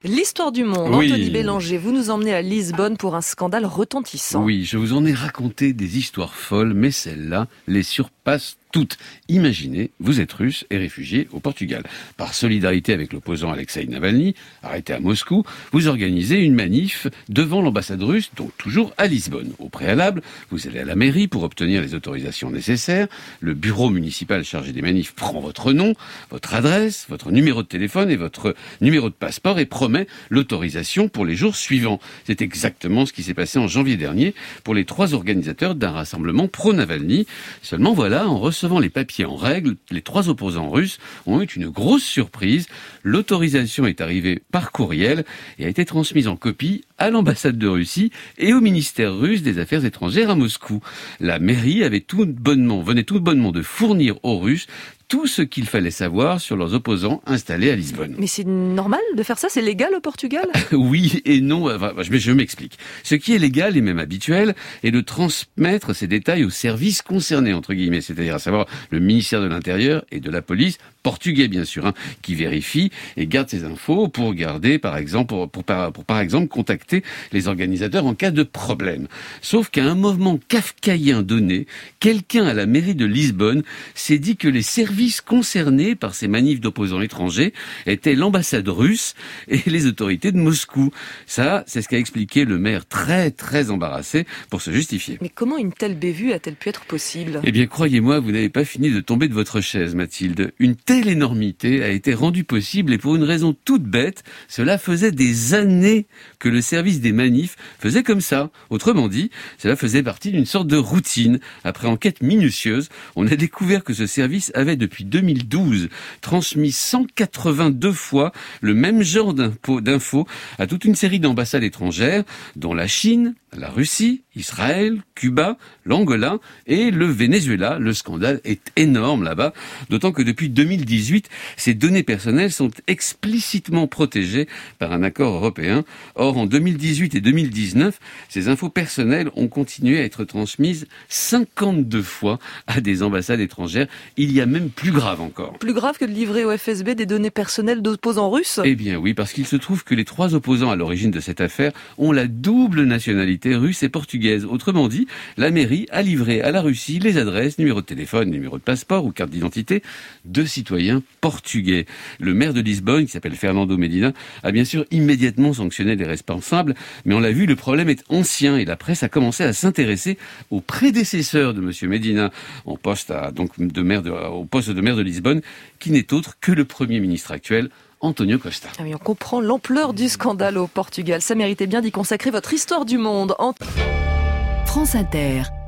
L'histoire du monde, Oui. Anthony Bélanger, vous nous emmenez à Lisbonne pour un scandale retentissant. Oui, je vous en ai raconté des histoires folles, mais celle-là les surpasse toutes. Imaginez, vous êtes russe et réfugié au Portugal. Par solidarité avec l'opposant Alexei Navalny, arrêté à Moscou, vous organisez une manif devant l'ambassade russe, donc toujours à Lisbonne. Au préalable, vous allez à la mairie pour obtenir les autorisations nécessaires. Le bureau municipal chargé des manifs prend votre nom, votre adresse, votre numéro de téléphone et votre numéro de passeport et promet l'autorisation pour les jours suivants. C'est exactement ce qui s'est passé en janvier dernier pour les 3 organisateurs d'un rassemblement pro-Navalny. Seulement voilà, en recevant les papiers en règle, les 3 opposants russes ont eu une grosse surprise. L'autorisation est arrivée par courriel et a été transmise en copie à l'ambassade de Russie et au ministère russe des Affaires étrangères à Moscou. La mairie venait tout bonnement de fournir aux Russes tout ce qu'il fallait savoir sur leurs opposants installés à Lisbonne. Mais c'est normal de faire ça? C'est légal au Portugal? Oui et non, je m'explique. Ce qui est légal et même habituel est de transmettre ces détails aux services concernés, entre guillemets, c'est-à-dire à savoir le ministère de l'Intérieur et de la police, portugais bien sûr, qui vérifie et garde ces infos pour garder, par exemple, pour contacter les organisateurs en cas de problème. Sauf qu'à un moment kafkaïen donné, quelqu'un à la mairie de Lisbonne s'est dit que les services concernés par ces manifs d'opposants étrangers étaient l'ambassade russe et les autorités de Moscou. Ça, c'est ce qu'a expliqué le maire très très embarrassé pour se justifier. Mais comment une telle bévue a-t-elle pu être possible? Eh bien, croyez-moi, vous n'avez pas fini de tomber de votre chaise, Mathilde. Une telle énormité a été rendue possible et pour une raison toute bête, cela faisait des années que le service des manifs faisait comme ça. Autrement dit, cela faisait partie d'une sorte de routine. Après enquête minutieuse, on a découvert que ce service avait depuis 2012 transmis 182 fois le même genre d'infos à toute une série d'ambassades étrangères, dont la Chine, la Russie, Israël, Cuba, l'Angola et le Venezuela. Le scandale est énorme là-bas, d'autant que depuis 2018, ces données personnelles sont explicitement protégées par un accord européen. Or, en 2018 et 2019, ces infos personnelles ont continué à être transmises 52 fois à des ambassades étrangères. Il y a même plus grave encore. Plus grave que de livrer au FSB des données personnelles d'opposants russes? Eh bien oui, parce qu'il se trouve que les 3 opposants à l'origine de cette affaire ont la double nationalité russe et portugaise. Autrement dit, la mairie a livré à la Russie les adresses, numéro de téléphone, numéro de passeport ou carte d'identité de citoyens portugais. Le maire de Lisbonne, qui s'appelle Fernando Medina, a bien sûr immédiatement sanctionné les responsables, mais on l'a vu, le problème est ancien et la presse a commencé à s'intéresser au prédécesseur de monsieur Medina au poste de maire de Lisbonne, qui n'est autre que le Premier ministre actuel, António Costa. Ah oui, on comprend l'ampleur du scandale au Portugal. Ça méritait bien d'y consacrer votre histoire du monde. France Inter.